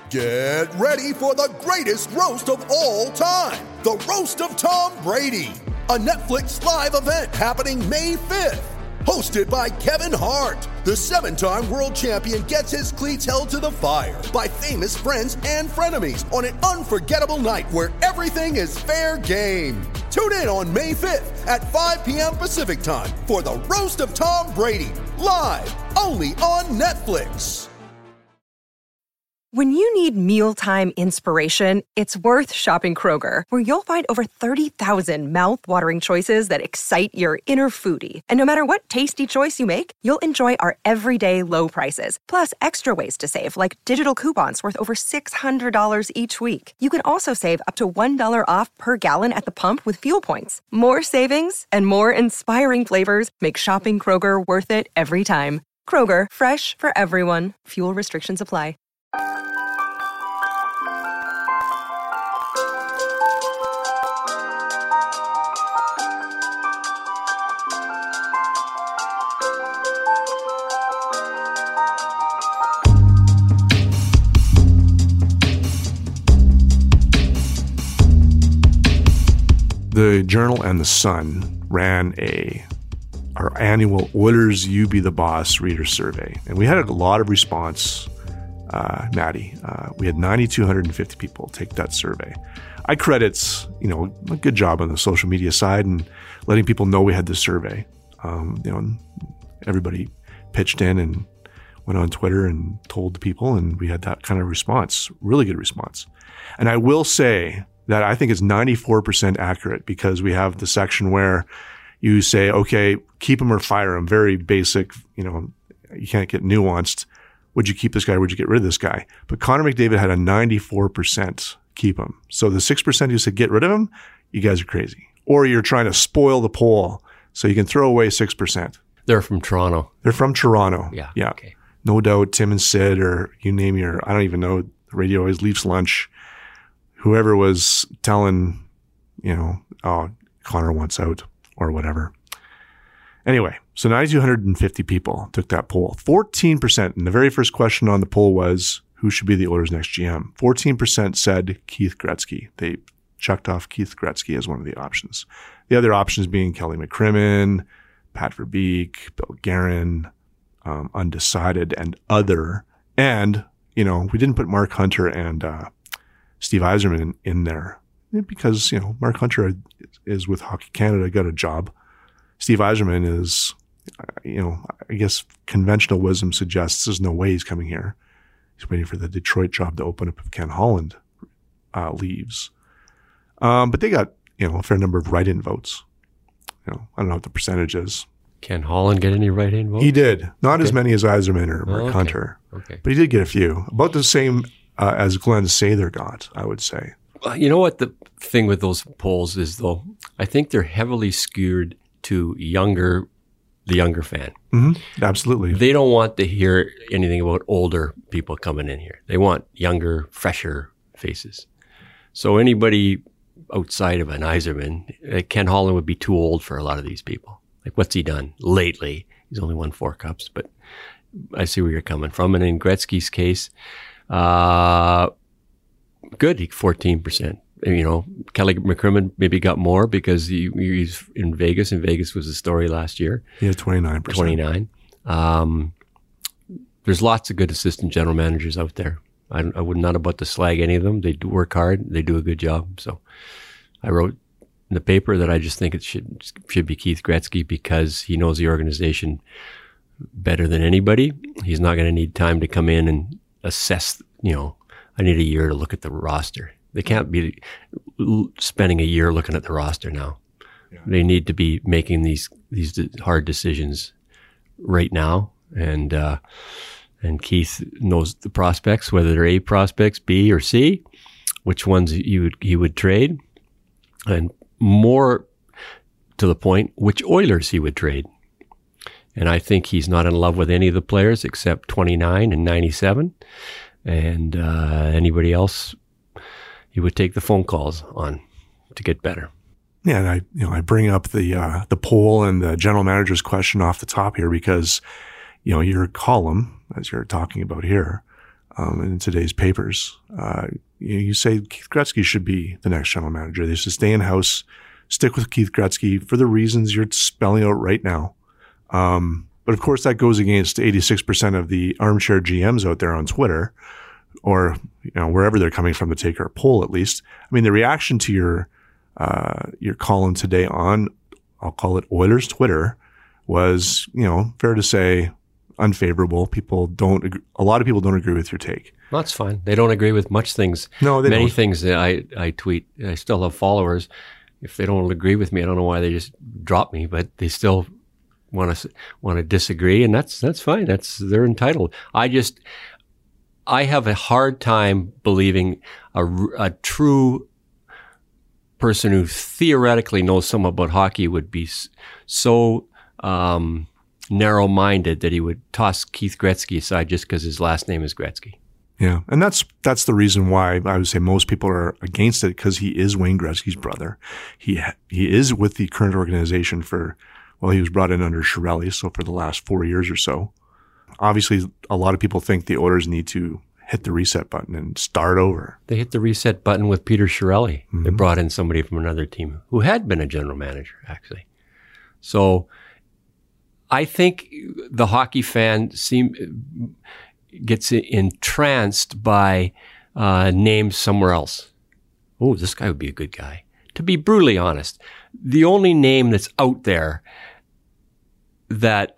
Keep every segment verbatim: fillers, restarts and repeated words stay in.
Get ready for the greatest roast of all time, the Roast of Tom Brady, a Netflix live event happening May fifth. Hosted by Kevin Hart, the seven-time world champion gets his cleats held to the fire by famous friends and frenemies on an unforgettable night where everything is fair game. Tune in on May fifth at five p.m. Pacific time for the Roast of Tom Brady, live only on Netflix. When you need mealtime inspiration, it's worth shopping Kroger, where you'll find over thirty thousand mouth-watering choices that excite your inner foodie. And no matter what tasty choice you make, you'll enjoy our everyday low prices, plus extra ways to save, like digital coupons worth over six hundred dollars each week. You can also save up to one dollar off per gallon at the pump with fuel points. More savings and more inspiring flavors make shopping Kroger worth it every time. Kroger, fresh for everyone. Fuel restrictions apply. The Journal and the Sun ran a our annual Oilers You Be the Boss reader survey, and we had a lot of response. Uh, Maddie, uh, we had nine thousand two hundred fifty people take that survey. I credit, you know, a good job on the social media side and letting people know we had this survey. Um, you know, everybody pitched in and went on Twitter and told the people, and we had that kind of response, really good response. And I will say that I think it's ninety-four percent accurate, because we have the section where you say, okay, keep him or fire him. Very basic, you know, you can't get nuanced. Would you keep this guy? Would you get rid of this guy? But Connor McDavid had a ninety-four percent keep him. So the six percent who said get rid of him, you guys are crazy. Or you're trying to spoil the poll so you can throw away six percent. They're from Toronto. They're from Toronto. Yeah. Yeah. Okay. No doubt Tim and Sid, or you name your, I don't even know, the radio always Leafs lunch. Whoever was telling, you know, oh, Connor wants out or whatever. Anyway, so nine thousand two hundred fifty people took that poll. fourteen percent, and the very first question on the poll was, who should be the Oilers' next G M? fourteen percent said Keith Gretzky. They chucked off Keith Gretzky as one of the options. The other options being Kelly McCrimmon, Pat Verbeek, Bill Guerin, um, undecided, and other. And, you know, we didn't put Mark Hunter and uh, Steve Yzerman in, in there because, you know, Mark Hunter is with Hockey Canada, got a job. Steve Yzerman is, you know, I guess conventional wisdom suggests there's no way he's coming here. He's waiting for the Detroit job to open up if Ken Holland uh, leaves. Um, but they got, you know, a fair number of write-in votes. You know, I don't know what the percentage is. Can Holland get any write-in votes? He did. Not okay. as many as Yzerman or Mark oh, okay. Hunter. Okay. But he did get a few. About the same uh, as Glenn Sather got, I would say. Well, you know what the thing with those polls is, though? I think they're heavily skewed to younger, the younger fan. Mm-hmm. Absolutely. They don't want to hear anything about older people coming in here. They want younger, fresher faces. So anybody outside of an Yzerman, uh, Ken Holland would be too old for a lot of these people. Like, what's he done lately? He's only won four cups, but I see where you're coming from. And in Gretzky's case, uh, good, fourteen percent. You know, Kelly McCrimmon maybe got more because he, he's in Vegas, and Vegas was the story last year. He had twenty-nine percent. twenty-nine. Um, there's lots of good assistant general managers out there. I, I would not about to slag any of them. They do work hard. They do a good job. So I wrote in the paper that I just think it should should be Keith Gretzky because he knows the organization better than anybody. He's not going to need time to come in and assess, you know, I need a year to look at the roster. They can't be spending a year looking at the roster now. Yeah. They need to be making these these hard decisions right now. And uh, and Keith knows the prospects, whether they're A prospects, B or C, which ones you would he would trade, and more to the point, which Oilers he would trade. And I think he's not in love with any of the players except twenty-nine and ninety-seven, and uh, anybody else. He would take the phone calls on to get better. Yeah, and I, you know, I bring up the uh, the poll and the general manager's question off the top here because, you know, your column, as you're talking about here, um, in today's papers. Uh, you, you say Keith Gretzky should be the next general manager. They should stay in house, stick with Keith Gretzky for the reasons you're spelling out right now. Um, but of course, that goes against eighty-six percent of the armchair G Ms out there on Twitter, or you know wherever they're coming from to take our poll. At least, I mean, the reaction to your uh, your column today on, I'll call it Oilers Twitter, was, you know, fair to say, unfavorable. People don't, agree, a lot of people don't agree with your take. That's fine. They don't agree with much things. No, they Many don't. things that I, I tweet. I still have followers. If they don't agree with me, I don't know why they just drop me, but they still want to want to disagree, and that's that's fine. That's they're entitled. I just I have a hard time believing a, a true person who theoretically knows some about hockey would be so um, narrow-minded that he would toss Keith Gretzky aside just because his last name is Gretzky. Yeah, and that's that's the reason why I would say most people are against it, because he is Wayne Gretzky's brother. He he is with the current organization for, well, he was brought in under Chiarelli, so for the last four years or so. Obviously, a lot of people think the Oilers need to hit the reset button and start over. They hit the reset button with Peter Chiarelli. Mm-hmm. They brought in somebody from another team who had been a general manager, actually. So I think the hockey fan seem gets entranced by uh, names somewhere else. Oh, this guy would be a good guy. To be brutally honest, the only name that's out there that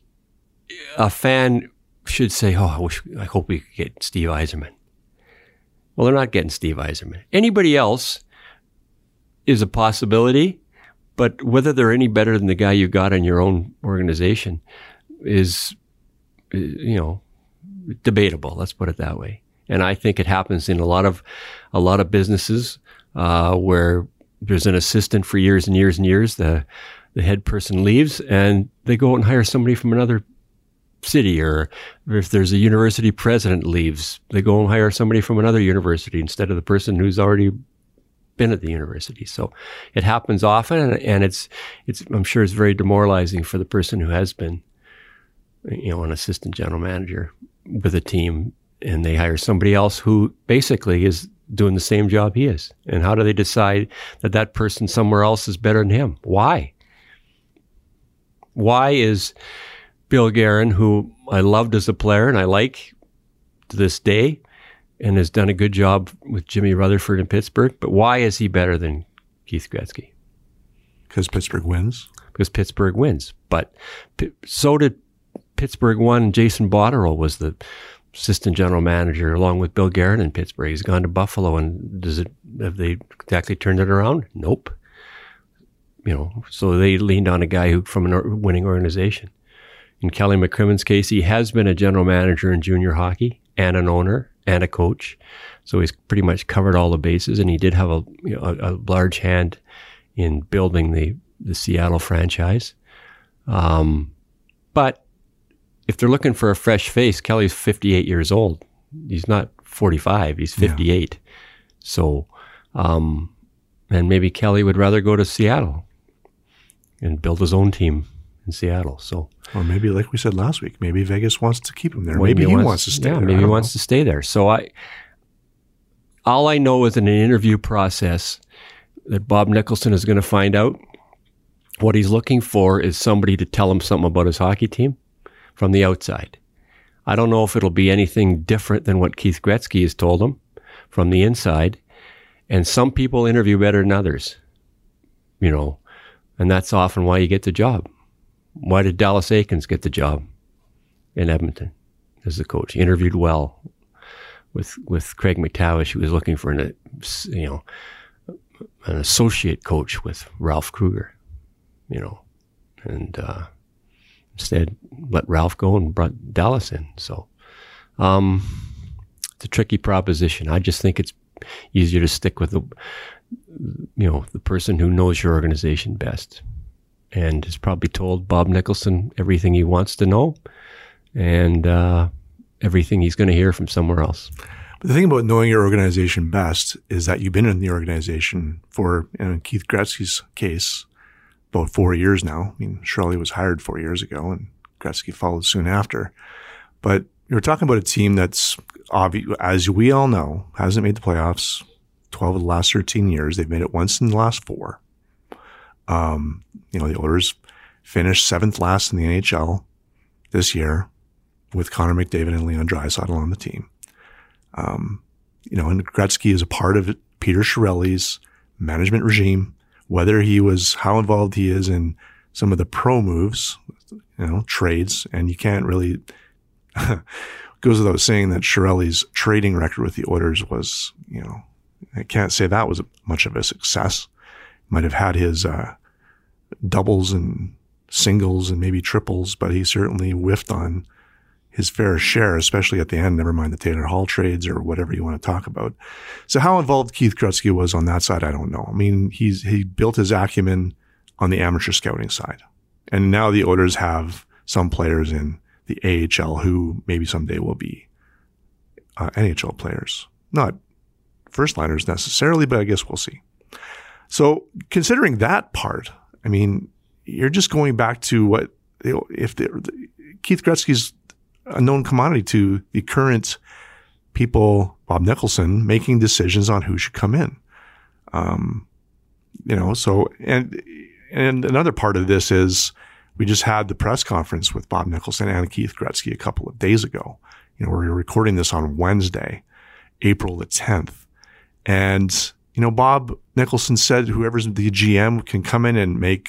a fan should say, oh, I wish, I hope we could get Steve Yzerman. Well, they're not getting Steve Yzerman. Anybody else is a possibility, but whether they're any better than the guy you got in your own organization is, you know, debatable. Let's put it that way. And I think it happens in a lot of, a lot of businesses, uh, where there's an assistant for years and years and years. The, the head person leaves and they go out and hire somebody from another city, or if there's a university president leaves, they go and hire somebody from another university instead of the person who's already been at the university. So it happens often, and, and it's, it's, I'm sure it's very demoralizing for the person who has been, you know, an assistant general manager with a team, and they hire somebody else who basically is doing the same job he is. And how do they decide that that person somewhere else is better than him? Why? Why is Bill Guerin, who I loved as a player and I like to this day and has done a good job with Jimmy Rutherford in Pittsburgh, but why is he better than Keith Gretzky? Because Pittsburgh wins. Because Pittsburgh wins. But so did Pittsburgh won. Jason Botterill was the assistant general manager along with Bill Guerin in Pittsburgh. He's gone to Buffalo, and does it, have they exactly turned it around? Nope. You know, so they leaned on a guy who from a winning organization. In Kelly McCrimmon's case, he has been a general manager in junior hockey and an owner and a coach. So he's pretty much covered all the bases, and he did have a, you know, a, a large hand in building the, the Seattle franchise. Um, but if they're looking for a fresh face, Kelly's fifty-eight years old. He's not forty-five, he's fifty-eight. Yeah. So, um, and maybe Kelly would rather go to Seattle and build his own team in Seattle. So, or maybe, like we said last week, maybe Vegas wants to keep him there. Maybe, maybe he wants, wants to stay yeah, there. Maybe he wants know. to stay there. So I, all I know is in an interview process that Bob Nicholson is going to find out what he's looking for is somebody to tell him something about his hockey team from the outside. I don't know if it'll be anything different than what Keith Gretzky has told him from the inside. And some people interview better than others, you know, and that's often why you get the job. Why did Dallas Aikens get the job in Edmonton as the coach? He interviewed well with with Craig McTavish, who was looking for an, you know, an associate coach with Ralph Kruger, you know, and uh, instead let Ralph go and brought Dallas in. So um, it's a tricky proposition. I just think it's easier to stick with the, you know, the person who knows your organization best and has probably told Bob Nicholson everything he wants to know and uh, everything he's going to hear from somewhere else. But the thing about knowing your organization best is that you've been in the organization for, in Keith Gretzky's case, about four years now. I mean, Chiarelli was hired four years ago and Gretzky followed soon after. But you're talking about a team that's obvious, as we all know, hasn't made the playoffs twelve of the last thirteen years. They've made it once in the last four. Um, you know, the Oilers finished seventh last in the N H L this year with Connor McDavid and Leon Draisaitl on the team. Um, you know, and Gretzky is a part of Peter Chiarelli's management regime, whether he was, how involved he is in some of the pro moves, you know, trades, and you can't really, goes without saying that Chiarelli's trading record with the Oilers was, you know, I can't say that was much of a success. Might have had his, uh, doubles and singles and maybe triples, but he certainly whiffed on his fair share, especially at the end, never mind the Taylor Hall trades or whatever you want to talk about. So how involved Keith Gretzky was on that side, I don't know. I mean, he's, he built his acumen on the amateur scouting side. And now the Oilers have some players in the A H L who maybe someday will be uh, N H L players. Not first liners necessarily, but I guess we'll see. So considering that part, I mean, you're just going back to what, you know, if the, Keith Gretzky's a known commodity to the current people, Bob Nicholson, making decisions on who should come in. Um, you know, so, and, and another part of this is we just had the press conference with Bob Nicholson and Keith Gretzky a couple of days ago. You know, we're recording this on Wednesday, April the tenth. And, you know, Bob Nicholson said whoever's the G M can come in and make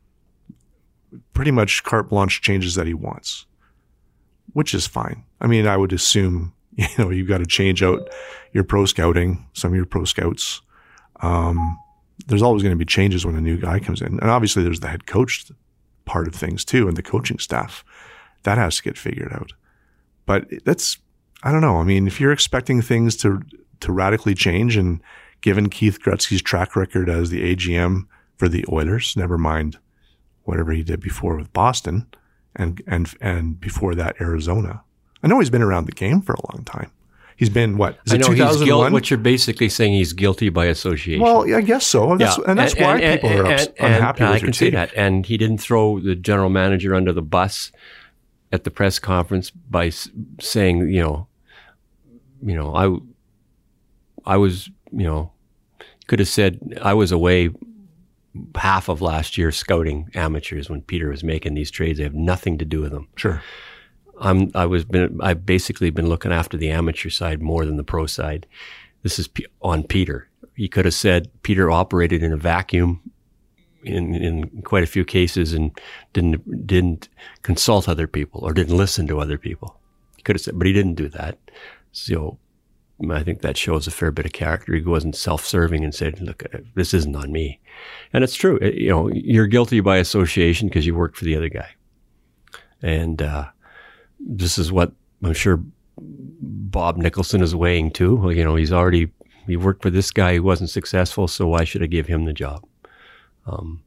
pretty much carte blanche changes that he wants, which is fine. I mean, I would assume, you know, you've got to change out your pro scouting, some of your pro scouts. Um, there's always going to be changes when a new guy comes in. And obviously there's the head coach part of things too, and the coaching staff. That has to get figured out. But that's, I don't know. I mean, if you're expecting things to, to radically change, and given Keith Gretzky's track record as the A G M for the Oilers, never mind whatever he did before with Boston, and, and, and before that, Arizona. I know he's been around the game for a long time. He's been, what, is I it know two thousand one? he's guilty, what you're basically saying, he's guilty by association. Well, I guess so. That's, yeah. And that's and, why and, people and, are ups, and, unhappy and with I your can see take. that. And he didn't throw the general manager under the bus at the press conference by saying, you know, you know, I, I was, you know, could have said I was away half of last year scouting amateurs when Peter was making these trades. They have nothing to do with them. Sure. I'm, I was been, I've basically been looking after the amateur side more than the pro side. This is P- on Peter. He could have said Peter operated in a vacuum in, in quite a few cases and didn't, didn't consult other people or didn't listen to other people. He could have said, but he didn't do that. So I think that shows a fair bit of character. He wasn't self-serving and said, look, this isn't on me. And it's true. It, you know, you're guilty by association because you worked for the other guy. And, uh, this is what I'm sure Bob Nicholson is weighing too. Well, you know, he's already, he worked for this guy who wasn't successful, so why should I give him the job? Um,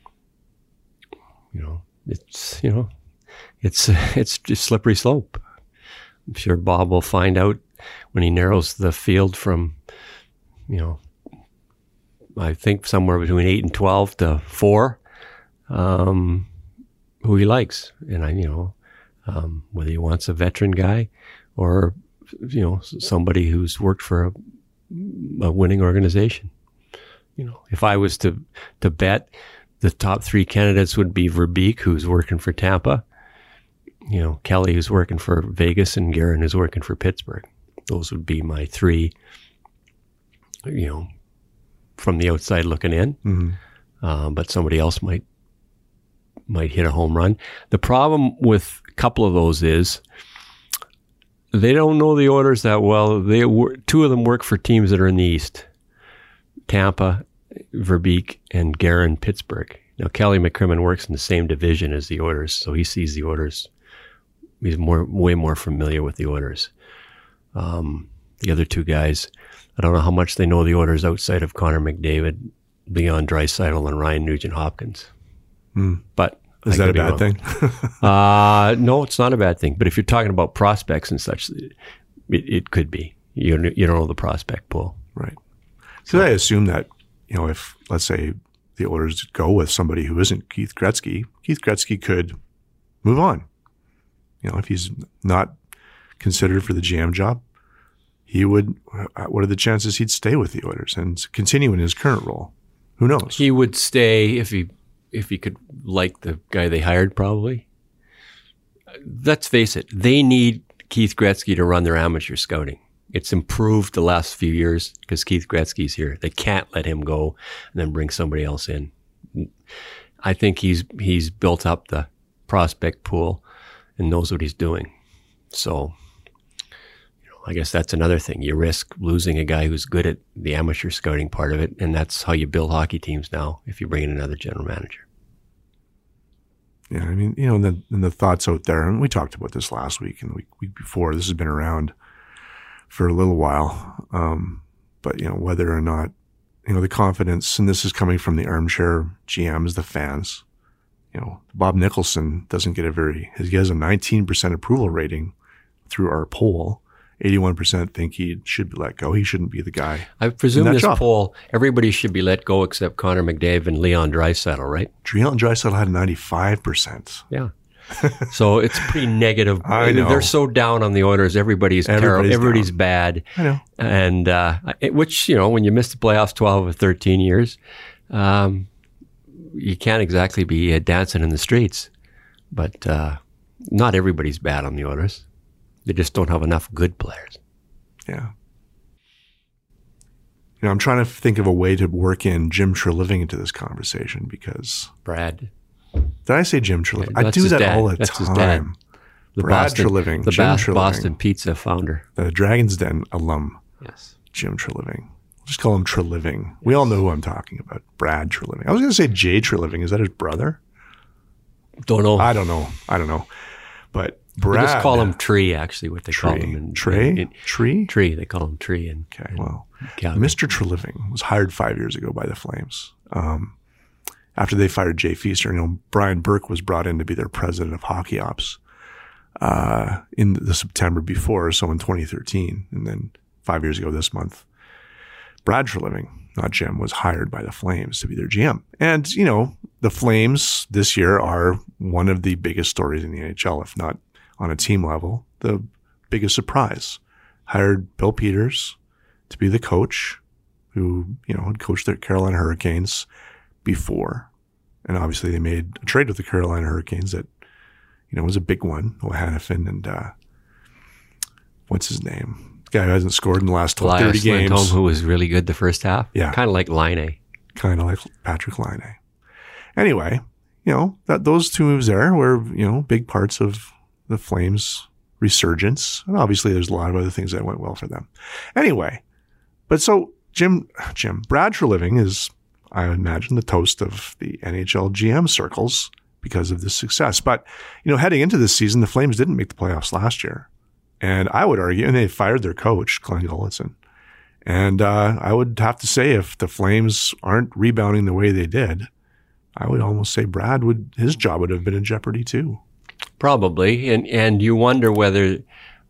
you know, it's, you know, it's, it's just slippery slope. I'm sure Bob will find out when he narrows the field from, you know, I think somewhere between eight and twelve to four, um, who he likes. And I, you know, Um, whether he wants a veteran guy or, you know, somebody who's worked for a, a winning organization. You know, if I was to, to bet, the top three candidates would be Verbeek, who's working for Tampa, you know, Kelly, who's working for Vegas, and Guerin, who's working for Pittsburgh. Those would be my three, you know, from the outside looking in. Mm-hmm. Uh, but somebody else might, might hit a home run. The problem with a couple of those is they don't know the Oilers that well. They wor- two of them work for teams that are in the East, Tampa, Verbeek, and Guerin, Pittsburgh. Now, Kelly McCrimmon works in the same division as the Oilers, so he sees the Oilers. He's more, way more familiar with the Oilers. Um, the other two guys, I don't know how much they know the Oilers outside of Connor McDavid, Leon Draisaitl, and Ryan Nugent-Hopkins. Mm. But is that a bad wrong. thing? uh, no, it's not a bad thing. But if you're talking about prospects and such, it, it could be. You you don't know the prospect pool, right? So I assume that, you know, if let's say the Oilers go with somebody who isn't Keith Gretzky, Keith Gretzky could move on. You know, if he's not considered for the G M job, he would, what are the chances he'd stay with the Oilers and continue in his current role? Who knows? He would stay if he if he could like the guy they hired, probably. Let's face it, they need Keith Gretzky to run their amateur scouting. It's improved the last few years because Keith Gretzky's here. They can't let him go and then bring somebody else in. I think he's he's built up the prospect pool and knows what he's doing. So, you know, I guess that's another thing. You risk losing a guy who's good at the amateur scouting part of it, and that's how you build hockey teams now if you bring in another general manager. Yeah, I mean, you know, and the, and the thoughts out there, and we talked about this last week and the week, week before. This has been around for a little while. Um, but, you know, whether or not, you know, the confidence, and this is coming from the armchair G Ms, the fans. You know, Bob Nicholson doesn't get a very, he has a nineteen percent approval rating through our poll. eighty-one percent think he should be let go. He shouldn't be the guy. I presume this job. poll, everybody should be let go except Connor McDavid and Leon Draisaitl, right? Leon Draisaitl had ninety-five percent. Yeah. So it's pretty negative. I know. They're so down on the Oilers. Everybody's terrible. Everybody's Everybody's down. bad. I know. And uh, it- which, you know, when you miss the playoffs twelve or thirteen years, um, you can't exactly be uh, dancing in the streets. But uh, not everybody's bad on the Oilers. They just don't have enough good players. Yeah. You know, I'm trying to think of a way to work in Jim Treliving into this conversation because Brad. did I say Jim Treliving? Yeah, I that's do his that dad. all the That's his time. dad. The Brad Boston, Treliving, the Jim Ba- Treliving. Boston Pizza founder. The Dragon's Den alum, Yes. Jim Treliving. We'll just call him Treliving. We all know who I'm talking about. Brad Treliving. I was going to say Jay Treliving. Is that his brother? Don't know. I don't know. I don't know. But Brad. They just call him Tree, actually, what they call Tree. him. In, Trey? in- in- Tree? Tree. They call him Tree. In, Okay, in well, Calgary. Mister Treliving was hired five years ago by the Flames. Um, after they fired Jay Feaster, you know, Brian Burke was brought in to be their president of hockey ops uh, in the September before, so in twenty thirteen. And then five years ago this month, Brad Treliving, not Jim, was hired by the Flames to be their G M. And, you know, the Flames this year are one of the biggest stories in the N H L, if not on a team level, the biggest surprise. Hired Bill Peters to be the coach who, you know, had coached the Carolina Hurricanes before. And obviously they made a trade with the Carolina Hurricanes that, you know, was a big one. O'Hanifin and, uh, what's his name? The guy who hasn't scored in the last twelve, thirty Elias games. Lindholm, who was really good the first half. Yeah. Kind of like Line. Kind of like Patrick Laine. Anyway, you know, that those two moves there were, you know, big parts of the Flames' resurgence. And obviously there's a lot of other things that went well for them. Anyway, but so Jim, Jim, Brad Treliving is, I imagine, the toast of the N H L G M circles because of this success. But, you know, heading into this season, the Flames didn't make the playoffs last year. And I would argue, and they fired their coach, Glenn Gulletson. And uh, I would have to say, if the Flames aren't rebounding the way they did, I would almost say Brad would, his job would have been in jeopardy too. Probably. And and you wonder whether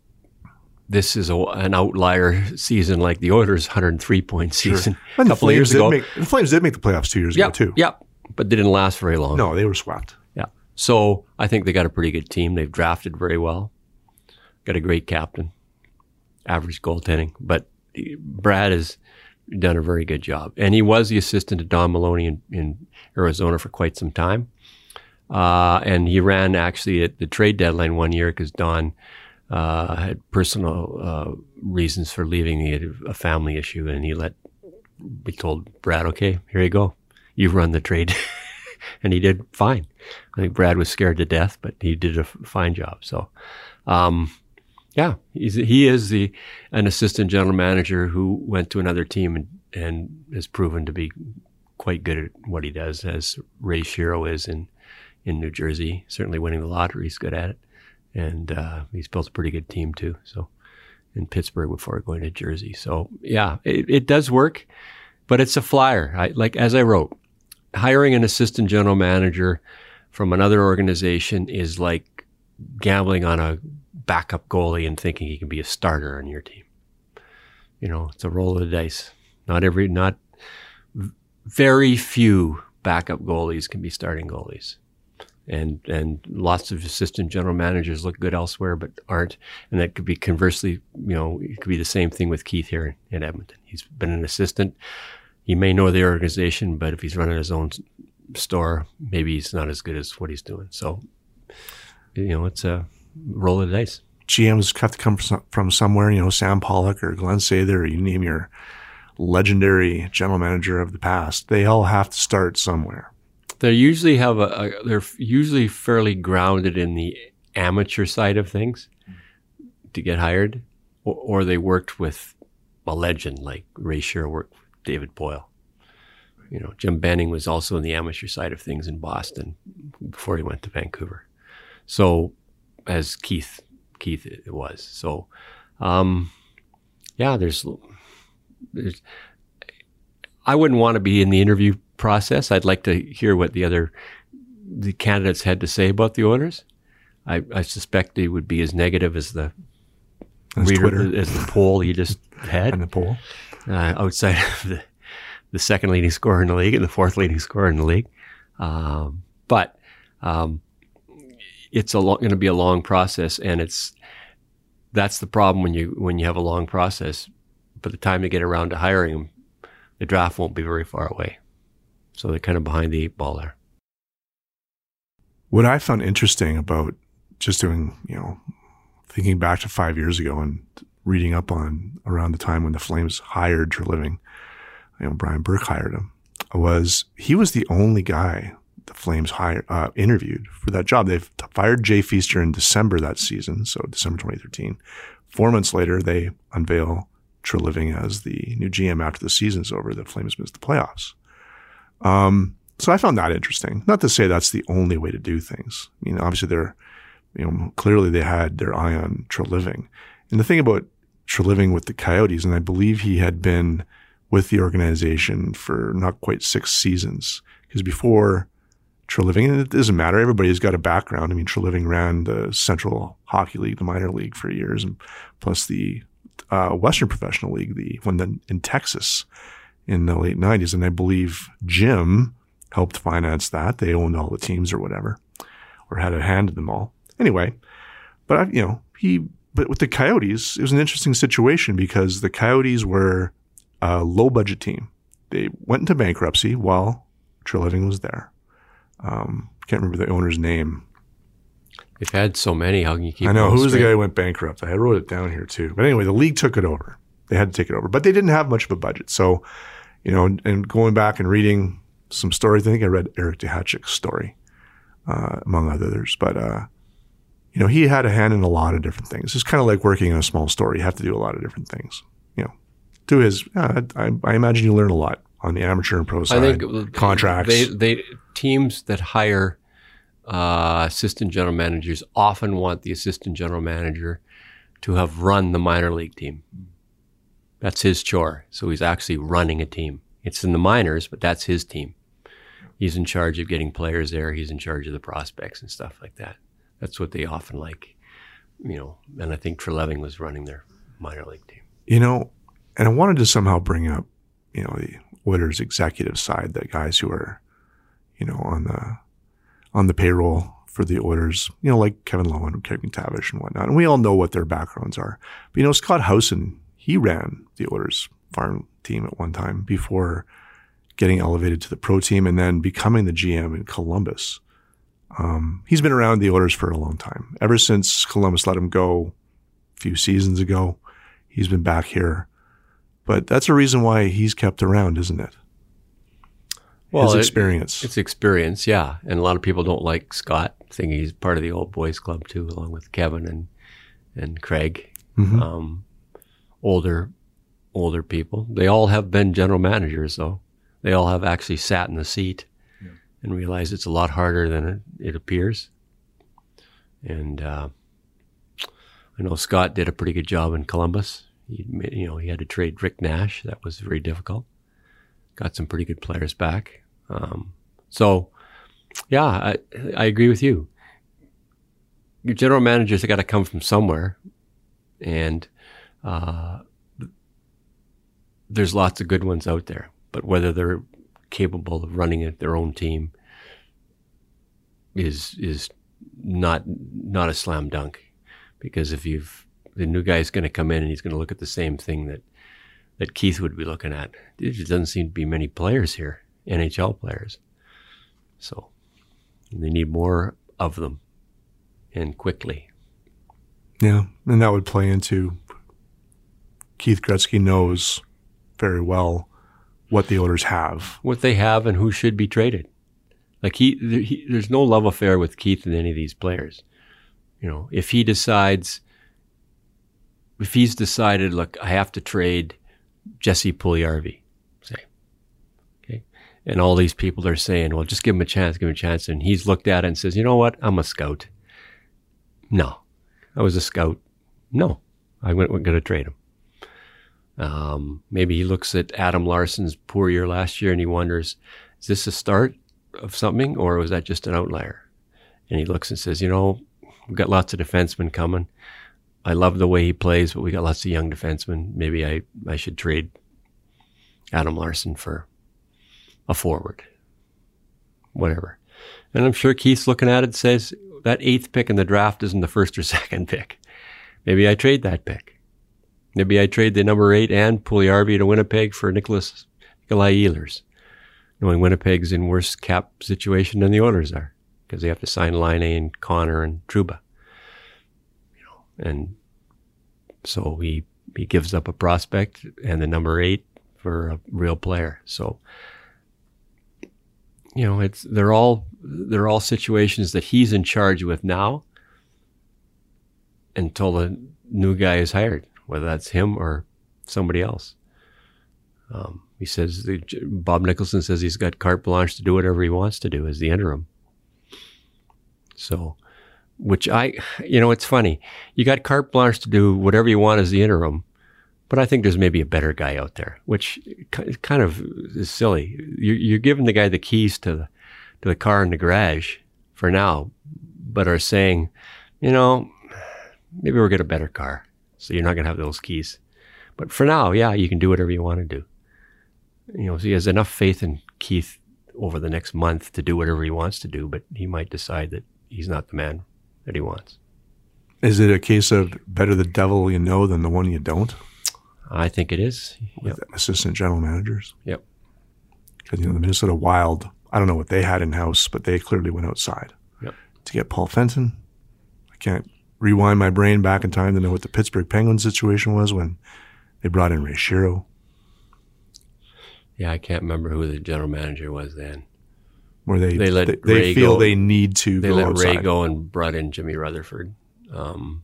this is a, an outlier season like the Oilers' one hundred three point season a And the couple of years Flames did ago. make, the Flames did make the playoffs two years Yep, ago too. Yep. But they didn't last very long. No, they were swept. Yeah. So I think they got a pretty good team. They've drafted very well. Got a great captain. Average goaltending. But Brad has done a very good job. And he was the assistant to Don Maloney in, in Arizona for quite some time. Uh, and he ran actually at the trade deadline one year because Don uh, had personal uh, reasons for leaving. He had a family issue, and he let we told Brad, "Okay, here you go. You run the trade," and he did fine. I think Brad was scared to death, but he did a f- fine job. So, um, yeah, he's he is the an assistant general manager who went to another team and, and has proven to be quite good at what he does, as Ray Shero is in. in New Jersey, certainly winning the lottery. He's good at it. And uh, he's built a pretty good team too. So in Pittsburgh before going to Jersey. So yeah, it, it does work, but it's a flyer. I, like, as I wrote, hiring an assistant general manager from another organization is like gambling on a backup goalie and thinking he can be a starter on your team. You know, it's a roll of the dice. Not every, not very few backup goalies can be starting goalies. And and lots of assistant general managers look good elsewhere, but aren't. And that could be conversely, you know, it could be the same thing with Keith here in Edmonton. He's been an assistant. He may know the organization, but if he's running his own store, maybe he's not as good as what he's doing. So, you know, it's a roll of the dice. G Ms have to come from somewhere, you know, Sam Pollock or Glenn Sather, or you name your legendary general manager of the past. They all have to start somewhere. They usually have a, a, they're usually fairly grounded in the amateur side of things to get hired, or, or they worked with a legend like Ray Shero worked with David Boyle. You know, Jim Benning was also in the amateur side of things in Boston before he went to Vancouver. So, as Keith, Keith it was. So, um, yeah, there's, there's, I wouldn't want to be in the interview process. I'd like to hear what the other the candidates had to say about the Oilers. I, I suspect they would be as negative as the as reader, Twitter. as the poll you just had. And the poll uh, outside of the the second leading scorer in the league and the fourth leading scorer in the league. Um, but um, it's a lo- going to be a long process, and it's that's the problem when you when you have a long process. By the time you get around to hiring them, the draft won't be very far away. So they're kind of behind the eight ball there. What I found interesting about just doing, you know, thinking back to five years ago and reading up on around the time when the Flames hired Treliving, you know, Brian Burke hired him, was he was the only guy the Flames hired, uh, interviewed for that job. They've fired Jay Feaster in December that season, so December twenty thirteen. Four months later, they unveil Treliving as the new G M after the season's over. The Flames missed the playoffs. Um, so I found that interesting. Not to say that's the only way to do things. I mean, obviously they're, you know, clearly they had their eye on Treliving. And the thing about Treliving with the Coyotes, and I believe he had been with the organization for not quite six seasons, because before Treliving, and it doesn't matter, everybody's got a background. I mean, Treliving ran the Central Hockey League, the minor league for years, and plus the uh, Western Professional League, the one then in Texas in the late nineties. And I believe Jim helped finance that. They owned all the teams or whatever, or had a hand in them all. Anyway, but I, you know, he, but with the Coyotes, it was an interesting situation because the Coyotes were a low budget team. They went into bankruptcy while Treliving was there. Um, can't remember the owner's name. They've had so many. How can you keep? I know. Who was straight? the guy who went bankrupt? I wrote it down here too. But anyway, the league took it over. They had to take it over, but they didn't have much of a budget. So, you know, and going back and reading some stories, I think I read Eric Duhatschek's story, uh, among others. But, uh, you know, he had a hand in a lot of different things. It's kind of like working in a small store. You have to do a lot of different things. You know, to his, uh, I, I imagine you learn a lot on the amateur and pro side. I think contracts. They, they teams that hire uh, assistant general managers often want the assistant general manager to have run the minor league team. That's his chore. So he's actually running a team. It's in the minors, but that's his team. He's in charge of getting players there. He's in charge of the prospects and stuff like that. That's what they often like, you know. And I think Treliving was running their minor league team. You know, and I wanted to somehow bring up, you know, the Oilers executive side, the guys who are, you know, on the on the payroll for the Oilers, you know, like Kevin Lowen and Craig MacTavish and whatnot. And we all know what their backgrounds are. But, you know, Scott Howson, he ran the Oilers farm team at one time before getting elevated to the pro team and then becoming the G M in Columbus. Um, he's been around the Oilers for a long time. Ever since Columbus let him go a few seasons ago, he's been back here. But that's a reason why he's kept around, isn't it? Well, His it- experience. It's experience, yeah. And a lot of people don't like Scott, thinking he's part of the old boys club too, along with Kevin and and Craig. Mhm. Um, older older people. They all have been general managers, though. They all have actually sat in the seat and realized it's a lot harder than it, it appears. And uh, I know Scott did a pretty good job in Columbus. He, ma- you know, he had to trade Rick Nash. That was very difficult. Got some pretty good players back. Um, so, yeah, I, I agree with you. Your general managers have got to come from somewhere, and uh, there's lots of good ones out there. But whether they're capable of running it, their own team, is is not not a slam dunk, because if you've the new guy's going to come in and he's going to look at the same thing that that Keith would be looking at. There just doesn't seem to be many players here, N H L players, so they need more of them and quickly. Yeah, and that would play into Keith Gretzky knows very well what the Oilers have. What they have and who should be traded. Like he, he, there's no love affair with Keith and any of these players. You know, if he decides, if he's decided, look, I have to trade Jesse Puljujarvi, say, okay, and all these people are saying, well, just give him a chance, give him a chance, and he's looked at it and says, you know what, I'm a scout. No, I was a scout. No, I'm going to trade him. Um, maybe he looks at Adam Larsson's poor year last year and he wonders, is this a start of something, or was that just an outlier? And he looks and says, you know, we've got lots of defensemen coming. I love the way he plays, but we got lots of young defensemen. Maybe I, I should trade Adam Larsson for a forward. Whatever. And I'm sure Keith's looking at it and says, that eighth pick in the draft isn't the first or second pick. Maybe I trade that pick. Maybe I trade the number eight and Puljujarvi to Winnipeg for Nicholas Nikolai Ehlers, knowing Winnipeg's in worse cap situation than the Oilers are, because they have to sign Laine and Connor and Trouba. You know, and so he he gives up a prospect and the number eight for a real player. So, you know, it's they're all they're all situations that he's in charge with now until the new guy is hired, whether that's him or somebody else. Um, he says, Bob Nicholson says he's got carte blanche to do whatever he wants to do as the interim. So, which I, you know, it's funny. You got carte blanche to do whatever you want as the interim, but I think there's maybe a better guy out there, which kind of is silly. You're, you're giving the guy the keys to the, to the car in the garage for now, but are saying, you know, maybe we'll get a better car. So you're not going to have those keys. But for now, yeah, you can do whatever you want to do. You know, so he has enough faith in Keith over the next month to do whatever he wants to do, but he might decide that he's not the man that he wants. Is it a case of better the devil you know than the one you don't? I think it is. With Yep. assistant general managers? Yep. Because, you know, the Minnesota Wild, I don't know what they had in-house, but they clearly went outside Yep. to get Paul Fenton. I can't rewind my brain back in time to know what the Pittsburgh Penguins situation was when they brought in Ray Shero. Yeah, I can't remember who the general manager was then. Where they They let they, they Ray feel go. they need to They go let outside. Ray go and brought in Jimmy Rutherford. Um,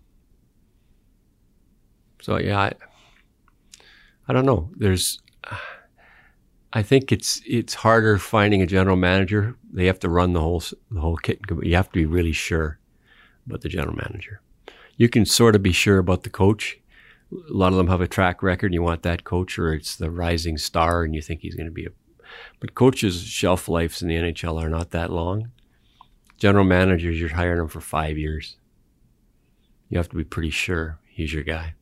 so yeah, I, I don't know. There's, I think it's it's harder finding a general manager. They have to run the whole the whole kit. You have to be really sure about the general manager. You can sort of be sure about the coach. A lot of them have a track record and you want that coach, or it's the rising star and you think he's going to be a, but coaches' shelf lives in the N H L are not that long. General managers, you're hiring them for five years. You have to be pretty sure he's your guy.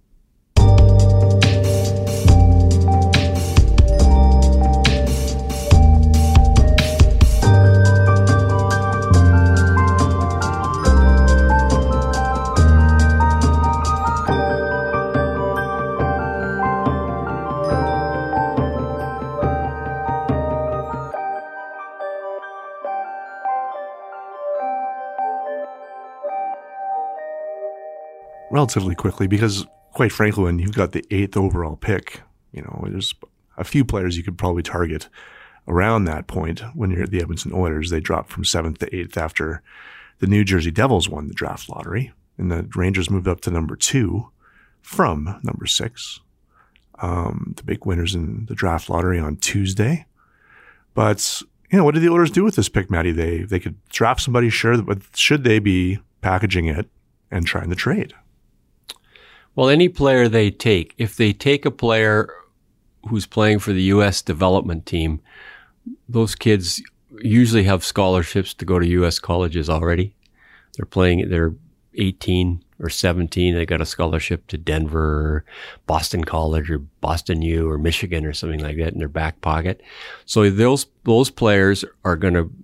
Relatively quickly, because quite frankly, when you've got the eighth overall pick, you know, there's a few players you could probably target around that point. When you're at the Edmonton Oilers, they dropped from seventh to eighth after the New Jersey Devils won the draft lottery, and the Rangers moved up to number two from number six. Um, the big winners in the draft lottery on Tuesday. But, you know, what did the Oilers do with this pick, Matty? They they could draft somebody, sure, but should they be packaging it and trying to trade? Well, any player they take, if they take a player who's playing for the U S development team, those kids usually have scholarships to go to U S colleges already. They're playing, they're eighteen or seventeen. They got a scholarship to Denver or Boston College or Boston U or Michigan or something like that in their back pocket. So those, those players are going to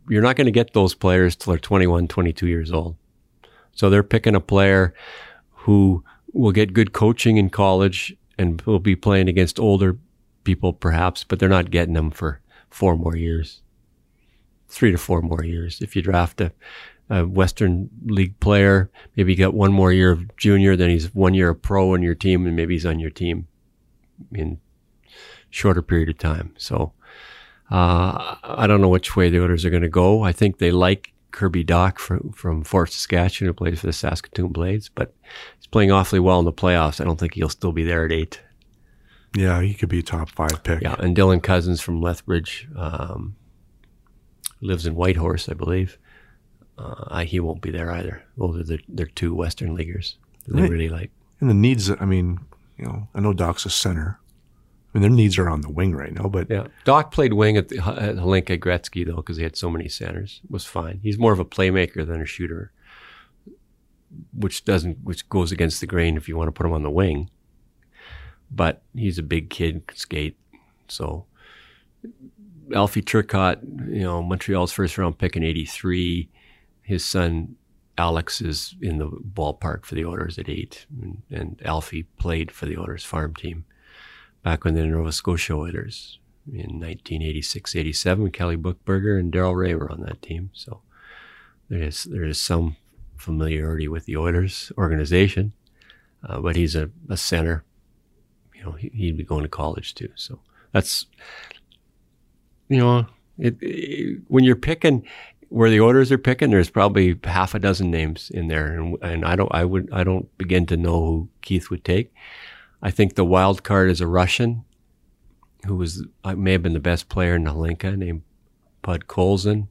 you're not going to get those players till they're twenty-one, twenty-two years old. So they're picking a player who will get good coaching in college and will be playing against older people perhaps, but they're not getting them for four more years, three to four more years. If you draft a, a Western League player, maybe you got one more year of junior, then he's one year of pro on your team, and maybe he's on your team in shorter period of time. So uh, I don't know which way the Oilers are going to go. I think they like Kirby Dach from, from Fort Saskatchewan, who plays for the Saskatoon Blades, but he's playing awfully well in the playoffs. I don't think he'll still be there at eight. Yeah, he could be a top five pick. Yeah, and Dylan Cousins from Lethbridge um, lives in Whitehorse, I believe. Uh, he won't be there either. Those are the, they're two Western Leaguers that they Right. really like. And the needs, I mean, you know, I know Doc's a center. I mean, their needs are on the wing right now, but Yeah, Doc played wing at, the, at Hlinka Gretzky, though, because he had so many centers. It was fine. He's more of a playmaker than a shooter, which doesn't, which goes against the grain if you want to put him on the wing. But he's a big kid, can skate. So Alfie Turcotte, you know, Montreal's first round pick in eighty-three. His son Alex is in the ballpark for the Oilers at eight, and, and Alfie played for the Oilers farm team back when the Nova Scotia Oilers in nineteen eighty-six eighty-seven. Kelly Buchberger and Darrell Ray were on that team. So there is there is some familiarity with the Oilers organization, uh, but he's a, a center. You know, he, he'd be going to college too. So that's, you know, it, it, when you're picking where the Oilers are picking, there's probably half a dozen names in there, and, and I don't, I would, I don't begin to know who Keith would take. I think the wild card is a Russian who was, may have been the best player in Hlinka, named Bud Colson.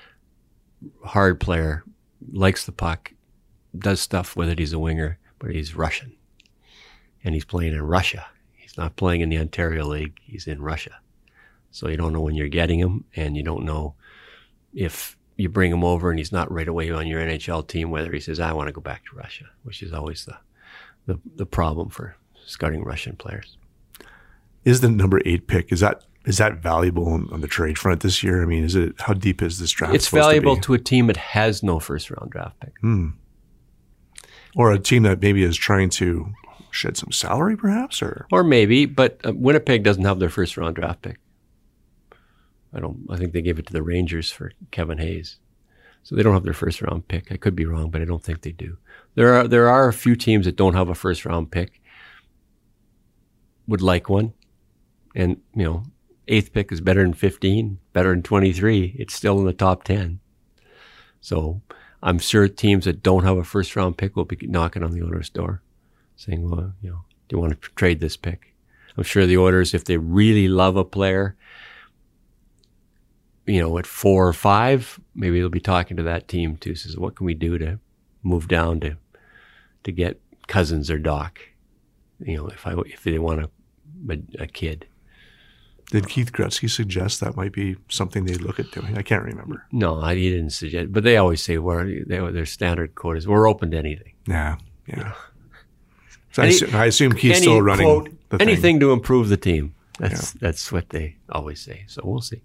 Hard player, likes the puck, does stuff with it. He's a winger, but he's Russian, and he's playing in Russia. He's not playing in the Ontario League. He's in Russia. So you don't know when you're getting him, and you don't know if you bring him over and he's not right away on your N H L team, whether he says, I want to go back to Russia, which is always the the, the problem for scouting Russian players. is the number eight pick, is that is that valuable on, on the trade front this year? I mean, is it, how deep is this draft? It's valuable to, to a team that has no first round draft pick. Hmm. Or a team that maybe is trying to shed some salary, perhaps, or Or maybe, but uh, Winnipeg doesn't have their first round draft pick. I don't. I think they gave it to the Rangers for Kevin Hayes, so they don't have their first round pick. I could be wrong, but I don't think they do. There are there are a few teams that don't have a first round pick. Would like one, and you know, eighth pick is better than fifteen, better than twenty-three. It's still in the top ten. So I'm sure teams that don't have a first round pick will be knocking on the Oilers' door, saying, "Well, you know, do you want to trade this pick?" I'm sure the Oilers, if they really love a player, you know, at four or five, maybe they'll be talking to that team too. Says, what can we do to move down to to get Cousins or Doc? You know, if I if they want a a, a kid. did Keith Gretzky suggest that might be something they'd look at doing? I can't remember. No, I, he didn't suggest. But they always say, "Well, they, their standard quote is we're open to anything." Yeah, yeah. So Any- I, assume, I assume Keith's Any, still running quote, the thing. anything to improve the team. That's that's what they always say. So we'll see.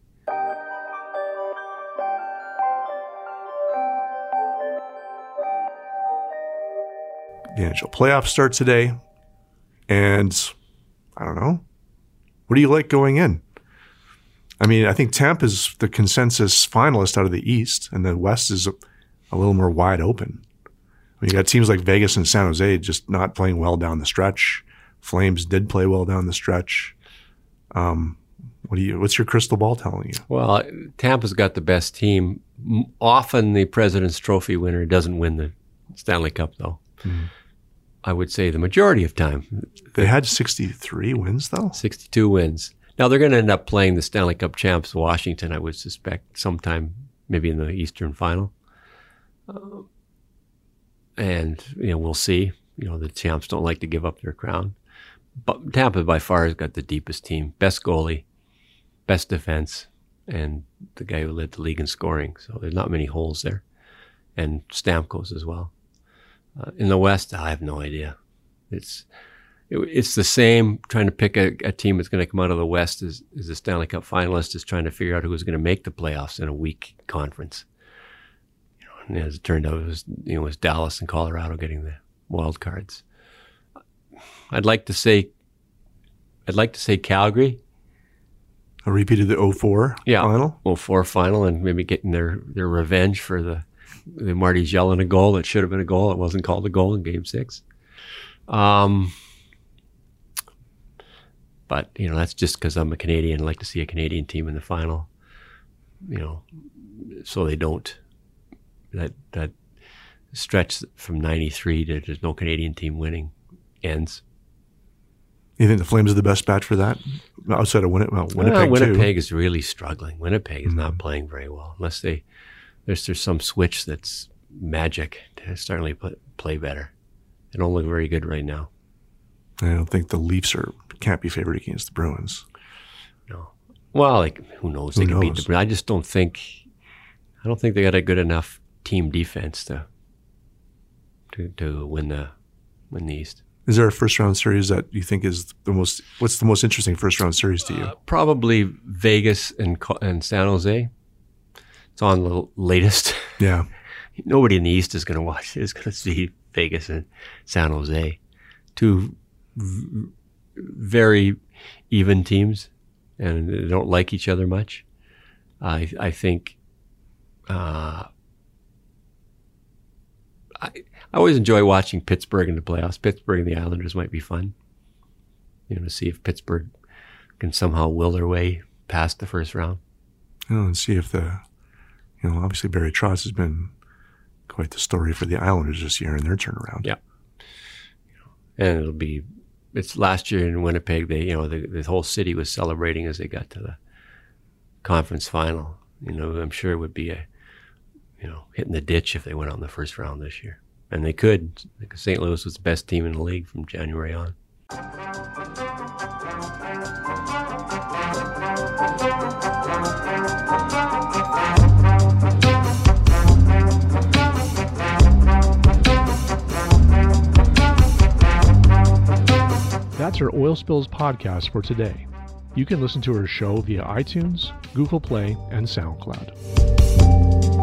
The N H L playoffs start today, and I don't know. What do you like going in? I mean, I think Tampa's the consensus finalist out of the East, and the West is a, a little more wide open. I mean, you got teams like Vegas and San Jose just not playing well down the stretch. Flames did play well down the stretch. Um, what do you? What's your crystal ball telling you? Well, Tampa's got the best team. M- Often the President's Trophy winner doesn't win the Stanley Cup, though. Mm-hmm. I would say the majority of time. They had sixty-three wins, though. sixty-two wins. Now they're going to end up playing the Stanley Cup champs, Washington, I would suspect, sometime maybe in the Eastern Final. Uh, and, you know, we'll see. You know, the champs don't like to give up their crown. But Tampa by far has got the deepest team, best goalie, best defense, and the guy who led the league in scoring. So there's not many holes there. And Stamkos as well. Uh, in the West, I have no idea. It's it, it's the same trying to pick a, a team that's going to come out of the West as, as a Stanley Cup finalist is trying to figure out who was going to make the playoffs in a weak conference. You know, and as it turned out, it was, you know, it was Dallas and Colorado getting the wild cards. I'd like to say, I'd like to say Calgary. A repeat of the oh four yeah, final? oh four final, and maybe getting their, their revenge for the, the Marty's yelling a goal that should have been a goal. It wasn't called a goal in game six. Um, but, you know, that's just because I'm a Canadian. I like to see a Canadian team in the final, you know, so they don't, that, that stretch from ninety-three to there's no Canadian team winning ends. You think the Flames are the best bet for that? Outside of Win- well, Winnipeg, well, Winnipeg too. is really struggling. Winnipeg is mm-hmm. not playing very well. Unless they, there's there's some switch that's magic to certainly play, play better. They don't look very good right now. I don't think the Leafs are can't be favored against the Bruins. No. Well, like who knows? Who They can knows? beat the Bruins. I just don't think. I don't think they got a good enough team defense to to to win the win the East. Is there a first round series that you think is the most? What's the most interesting first round series to you? Uh, probably Vegas and and San Jose. It's on the latest. Yeah. Nobody in the East is going to watch. Is going to see Vegas and San Jose, two v- very even teams, and they don't like each other much. I I think. Uh, I. I always enjoy watching Pittsburgh in the playoffs. Pittsburgh and the Islanders might be fun. You know, to see if Pittsburgh can somehow will their way past the first round. You know, and see if the, you know, obviously Barry Trotz has been quite the story for the Islanders this year in their turnaround. Yeah. And it'll be, it's last year in Winnipeg, they, you know, the, the whole city was celebrating as they got to the conference final. You know, I'm sure it would be a, you know, hitting the ditch if they went on the first round this year. And they could, because Saint Louis was the best team in the league from January on. That's our Oil Spills podcast for today. You can listen to our show via iTunes, Google Play, and SoundCloud.